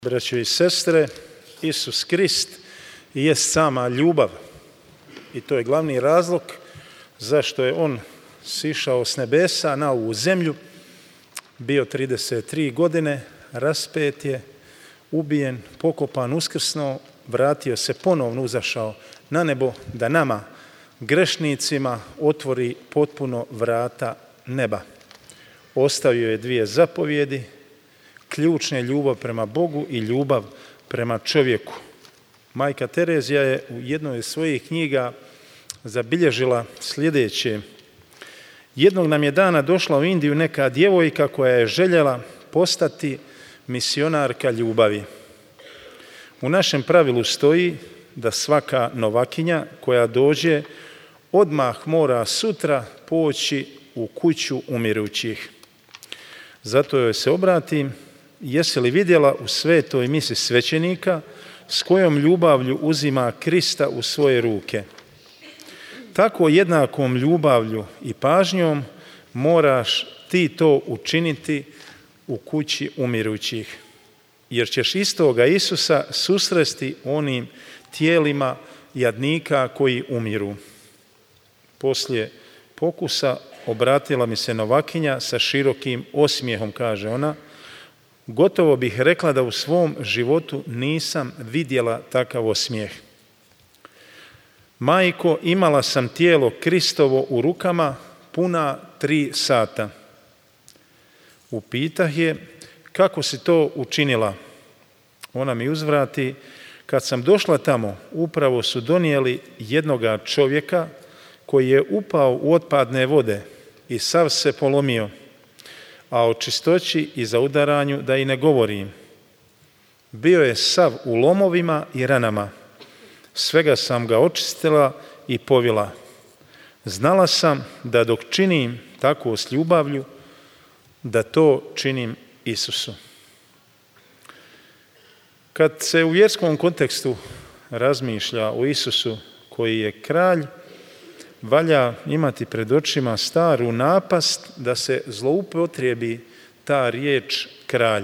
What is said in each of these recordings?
Braćo i sestre, Isus Krist jest sama ljubav i to je glavni razlog zašto je on sišao s nebesa na ovu zemlju, bio 33 godine, raspet je, ubijen, pokopan, uskrsnuo, vratio se ponovno, uzašao na nebo da nama, grešnicima, otvori potpuno vrata neba. Ostavio je 2 zapovjedi, ključne: ljubav prema Bogu i ljubav prema čovjeku. Majka Terezija je u jednoj od svojih knjiga zabilježila sljedeće. Jednog nam je dana došla u Indiju neka djevojka koja je željela postati misionarka ljubavi. U našem pravilu stoji da svaka novakinja koja dođe odmah mora sutra poći u kuću umirućih. Zato joj se obratim: jesi li vidjela u svetoj misi svećenika s kojom ljubavlju uzima Krista u svoje ruke? Tako jednakom ljubavlju i pažnjom moraš ti to učiniti u kući umirućih, jer ćeš istoga Isusa susresti onim tijelima jadnika koji umiru. Poslije pokusa obratila mi se novakinja sa širokim osmijehom, kaže ona: gotovo bih rekla da u svom životu nisam vidjela takav osmijeh. Majko, imala sam tijelo Kristovo u rukama puna 3 sata. Upitah je: kako si to učinila? Ona mi uzvrati: kad sam došla tamo, upravo su donijeli jednoga čovjeka koji je upao u otpadne vode i sav se polomio, a o čistoći i zaudaranju da i ne govorim. Bio je sav u lomovima i ranama. Svega sam ga očistila i povila. Znala sam da dok činim tako s ljubavlju, da to činim Isusu. Kad se u vjerskom kontekstu razmišlja o Isusu koji je kralj, valja imati pred očima staru napast da se zloupotrijebi ta riječ kralj.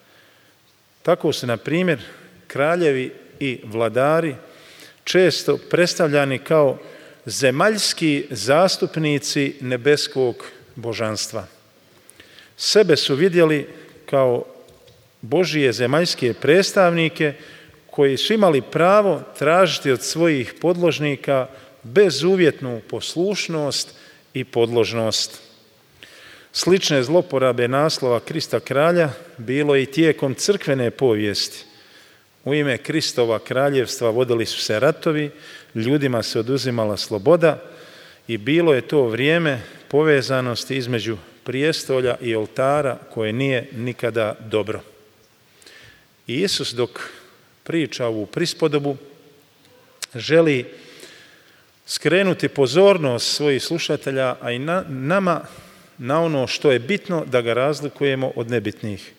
Tako su, na primjer, kraljevi i vladari često predstavljani kao zemaljski zastupnici nebeskog božanstva. Sebe su vidjeli kao Božije zemaljske predstavnike koji su imali pravo tražiti od svojih podložnika bezuvjetnu poslušnost i podložnost. Slične zloporabe naslova Krista kralja bilo je i tijekom crkvene povijesti. U ime Kristova kraljevstva vodili su se ratovi, ljudima se oduzimala sloboda i bilo je to vrijeme povezanosti između prijestolja i oltara koje nije nikada dobro. I Isus, dok priča ovu prispodobu, želi skrenuti pozornost svojih slušatelja, a i nama na ono što je bitno, da ga razlikujemo od nebitnih.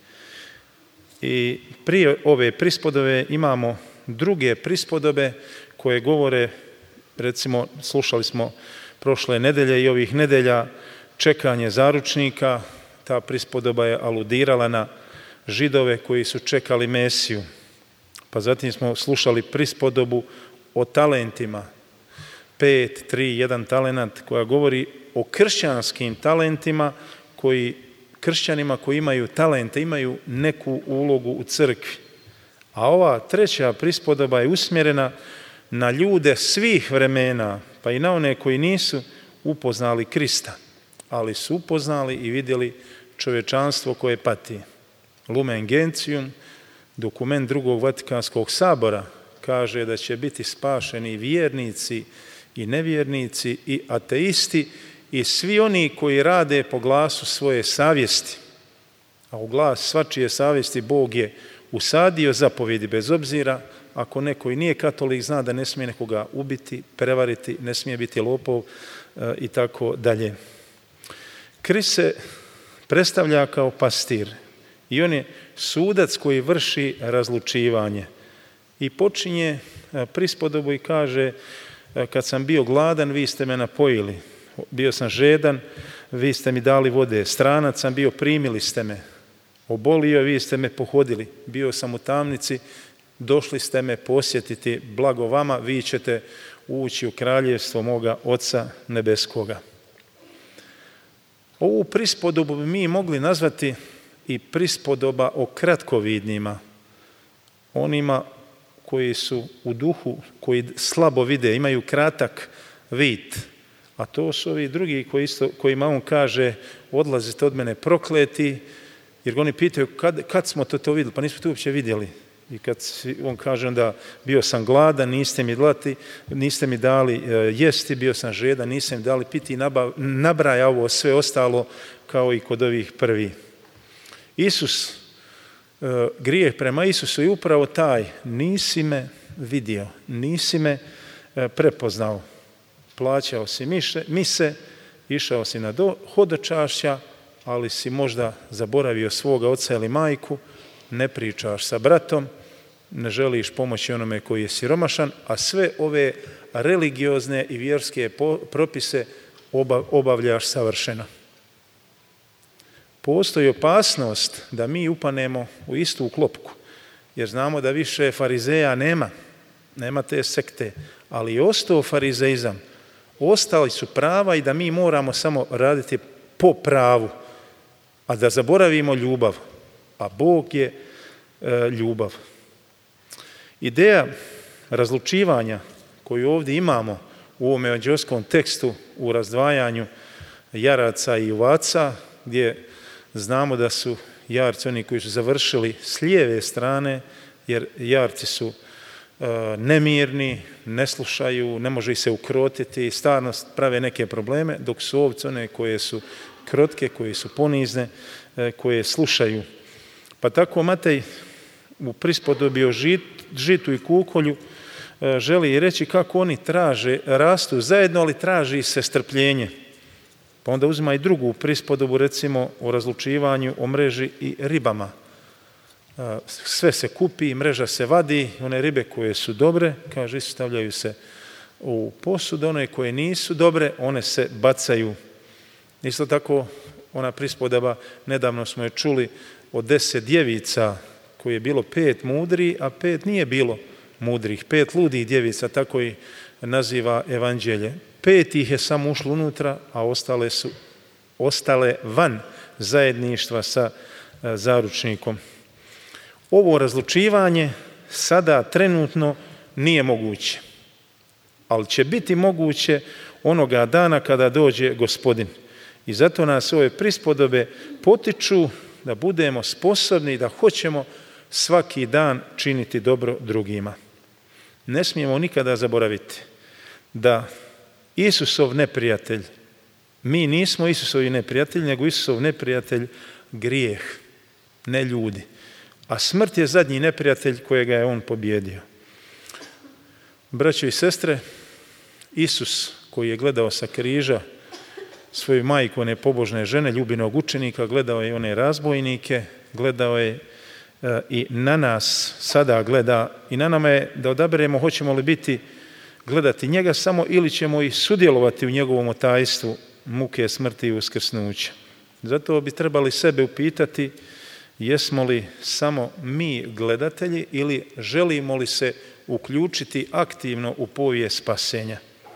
I prije ove prispodobe imamo druge prispodobe koje govore, recimo slušali smo prošle nedelje i ovih nedelja, čekanje zaručnika. Ta prispodoba je aludirala na Židove koji su čekali Mesiju. Pa zatim smo slušali prispodobu o talentima, 5, 3, 1 talenat, koja govori o kršćanskim talentima, kršćanima koji imaju talente, imaju neku ulogu u crkvi. A ova treća prispodoba je usmjerena na ljude svih vremena, pa i na one koji nisu upoznali Krista, ali su upoznali i vidjeli čovječanstvo koje pati. Lumen Gentium, dokument Drugog Vatikanskog sabora, kaže da će biti spašeni vjernici i nevjernici i ateisti i svi oni koji rade po glasu svoje savjesti. A u glas svačije savjesti Bog je usadio zapovjedi, bez obzira ako neko i nije katolik, zna da ne smije nekoga ubiti, prevariti, ne smije biti lopov i tako dalje. Krist se predstavlja kao pastir i on je sudac koji vrši razlučivanje. I počinje prispodobu i kaže: kad sam bio gladan, vi ste me napojili. Bio sam žedan, vi ste mi dali vode. Stranac sam bio, primili ste me. Obolio, vi ste me pohodili. Bio sam u tamnici, došli ste me posjetiti. Blago vama, vi ćete ući u kraljevstvo moga Oca nebeskoga. Ovu prispodobu bi mi mogli nazvati i prispodoba o kratkovidnima. Onima koji su u duhu, koji slabo vide, imaju kratak vid. A to su ovi drugi kojima on kaže odlazite od mene prokleti, jer oni pitaju kad smo to vidjeli, pa nismo to uopće vidjeli. I kad on kaže onda bio sam gladan, niste mi dali jesti, bio sam žedan, niste mi dali piti i nabraja ovo sve ostalo kao i kod ovih prvi. Grijeh prema Isusu je upravo taj, nisi me vidio, nisi me prepoznao. Plaćao si mise, išao si na hodočašća, ali si možda zaboravio svoga oca ili majku, ne pričaš sa bratom, ne želiš pomoći onome koji je siromašan, a sve ove religiozne i vjerske propise obavljaš savršeno. Postoji opasnost da mi upanemo u istu klopku, jer znamo da više farizeja nema te sekte, ali i ostao farizeizam, ostali su prava i da mi moramo samo raditi po pravu, a da zaboravimo ljubav, a Bog je ljubav. Ideja razlučivanja koju ovdje imamo u ovom evanđeoskom tekstu u razdvajanju jaraca i ovaca, gdje znamo da su jarci oni koji su završili s lijeve strane, jer jarci su nemirni, ne slušaju, ne može ih se ukrotiti, stalno prave neke probleme, dok su ovce one koje su krotke, koje su ponizne, koje slušaju. Pa tako Matej u prispodobi o žitu i kukolju želi reći kako oni rastu zajedno, ali traži se strpljenje. Pa onda uzima i drugu prispodobu, recimo o razlučivanju, o mreži i ribama. Sve se kupi, mreža se vadi, one ribe koje su dobre, kaže, stavljaju se u posud, one koje nisu dobre, one se bacaju. Isto tako, ona prispodoba, nedavno smo je čuli o 10 djevica, koje je bilo 5 mudri, a 5 nije bilo mudrih. 5 ludih djevica, tako i naziva evanđelje. 5 ih je samo ušlo unutra, a ostale van zajedništva sa zaručnikom. Ovo razlučivanje sada trenutno nije moguće, ali će biti moguće onoga dana kada dođe Gospodin. I zato nas ove prispodobe potiču da budemo sposobni, da hoćemo svaki dan činiti dobro drugima. Ne smijemo nikada zaboraviti da Isusov neprijatelj, mi nismo Isusovi neprijatelji, nego Isusov neprijatelj grijeh, ne ljudi. A smrt je zadnji neprijatelj kojega je on pobjedio. Braćo i sestre, Isus koji je gledao sa križa svoju majku, one pobožne žene, ljubinog učenika, gledao je one razbojnike, gledao je i na nas sada gleda i na nama je da odaberemo hoćemo li gledati njega samo ili ćemo i sudjelovati u njegovom otajstvu muke, smrti i uskrsnuća. Zato bi trebali sebe upitati jesmo li samo mi gledatelji ili želimo li se uključiti aktivno u povijest spasenja.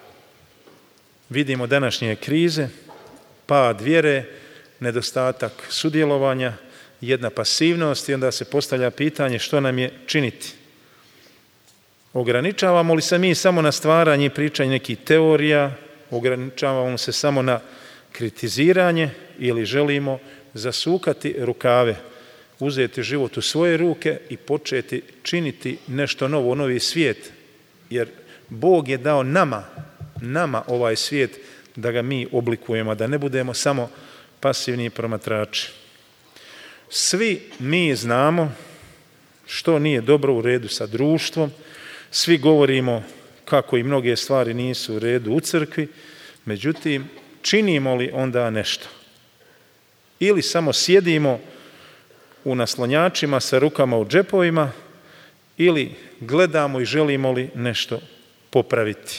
Vidimo današnje krize, pad vjere, nedostatak sudjelovanja, jedna pasivnost i onda se postavlja pitanje što nam je činiti. Ograničavamo li se mi samo na stvaranje i pričanje nekih teorija, ograničavamo se samo na kritiziranje ili želimo zasukati rukave, uzeti život u svoje ruke i početi činiti nešto novo, novi svijet. Jer Bog je dao nama ovaj svijet da ga mi oblikujemo, da ne budemo samo pasivni promatrači. Svi mi znamo što nije dobro u redu sa društvom, svi govorimo kako i mnoge stvari nisu u redu u crkvi, međutim, činimo li onda nešto? Ili samo sjedimo u naslonjačima sa rukama u džepovima ili gledamo i želimo li nešto popraviti?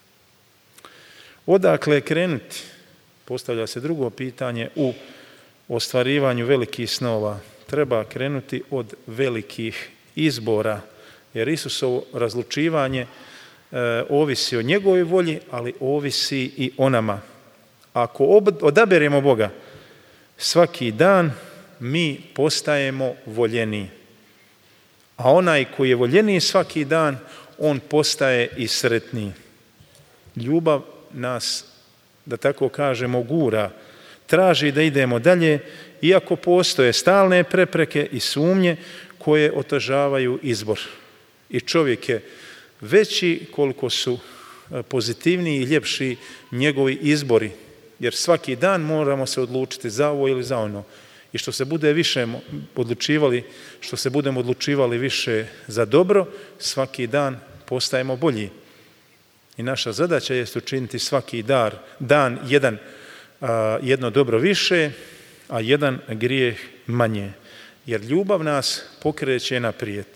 Odakle krenuti? Postavlja se drugo pitanje u ostvarivanju velikih snova. treba krenuti od velikih izbora, jer Isusovo razlučivanje ovisi o njegovoj volji, ali ovisi i o nama. Ako odaberemo Boga svaki dan, mi postajemo voljeniji. A onaj koji je voljeniji svaki dan, on postaje i sretniji. Ljubav nas, da tako kažemo, gura, traži da idemo dalje, iako postoje stalne prepreke i sumnje koje otežavaju izbor. I čovjek je veći koliko su pozitivniji i ljepši njegovi izbori, jer svaki dan moramo se odlučiti za ovo ili za ono. I što se budemo odlučivali više za dobro, svaki dan postajemo bolji. I naša zadaća je učiniti svaki dan jedno dobro više, a jedan grijeh manje. Jer ljubav nas pokreće naprijed.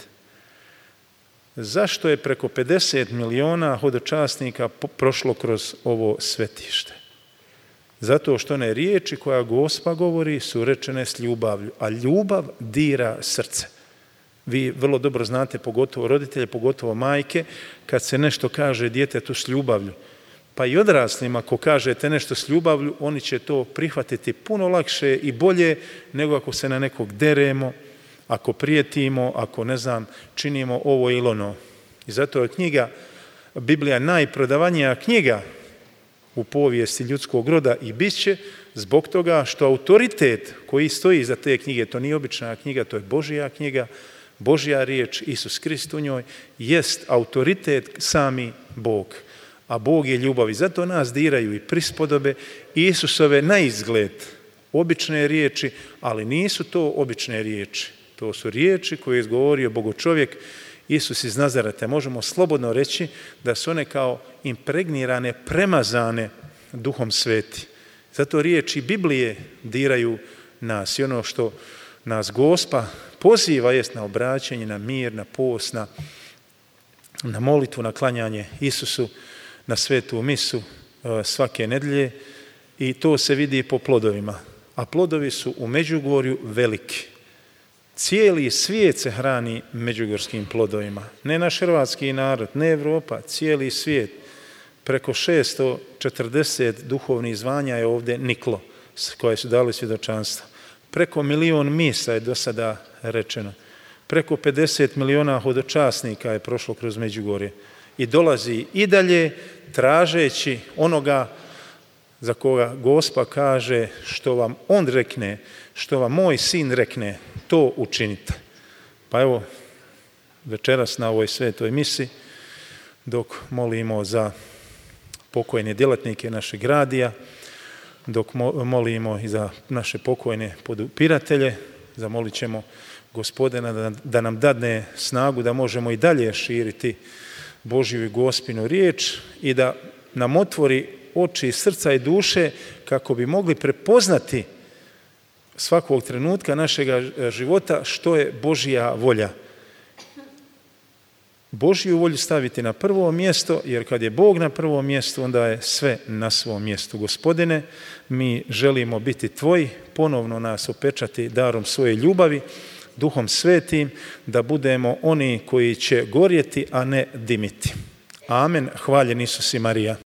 Zašto je preko 50 miliona hodočasnika prošlo kroz ovo svetište? Zato što one riječi koja Gospa govori su rečene s ljubavlju, a ljubav dira srce. Vi vrlo dobro znate, pogotovo roditelje, pogotovo majke, kad se nešto kaže djetetu s ljubavlju. Pa i odraslima, ako kažete nešto s ljubavlju, oni će to prihvatiti puno lakše i bolje nego ako se na nekog deremo, ako prijetimo, ako činimo ovo ili ono. I zato je Biblija najprodavanija knjiga u povijesti ljudskog roda i bit će zbog toga što autoritet koji stoji iza te knjige, to nije obična knjiga, to je Božja knjiga, Božja riječ, Isus Krist u njoj, jest autoritet sami Bog. A Bog je ljubav i zato nas diraju i prispodobe Isusove na izgled obične riječi, ali nisu to obične riječi. To su riječi koje je izgovorio Bogočovjek Isus iz Nazareta. Možemo slobodno reći da su one kao impregnirane, premazane Duhom Sveti. Zato riječi Biblije diraju nas i ono što nas Gospa poziva jest na obraćanje, na mir, na post, na molitvu, na klanjanje Isusu, na svetu misu svake nedjelje i to se vidi po plodovima. A plodovi su u Međugorju veliki. Cijeli svijet se hrani međugorskim plodovima. Ne naš hrvatski narod, ne Europa, cijeli svijet. Preko 640 duhovnih zvanja je ovdje niklo, koje su dali svjedočanstva. Preko 1 milion misa je do sada rečeno. Preko 50 miliona hodočasnika je prošlo kroz Međugorje. I dolazi i dalje tražeći onoga za koga Gospa kaže što vam on rekne, što vam moj sin rekne, to učinite. Pa evo, večeras na ovoj svetoj misi, dok molimo za pokojne djelatnike našeg radija, dok molimo i za naše pokojne podupiratelje, zamolit ćemo Gospodina da nam dadne snagu da možemo i dalje širiti Božju i Gospinu riječ i da nam otvori oči, srca i duše kako bi mogli prepoznati svakog trenutka našega života što je Božja volja. Božju volju staviti na prvo mjesto, jer kad je Bog na prvom mjestu, onda je sve na svom mjestu. Gospodine, mi želimo biti Tvoji, ponovno nas opečati darom svoje ljubavi, Duhom Svetim, da budemo oni koji će gorjeti, a ne dimiti. Amen. Hvaljen Isus i Marija.